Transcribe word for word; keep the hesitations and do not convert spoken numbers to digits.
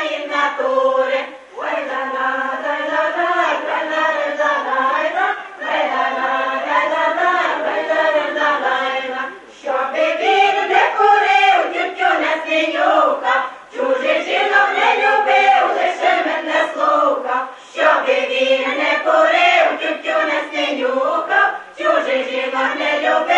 своїй натурі. Щоби він не курив, тютю не свинюка, чужих жінок не любив, лише мене слухав. Щоби він не курив, тютю не свинюка, чужих жінок не любив.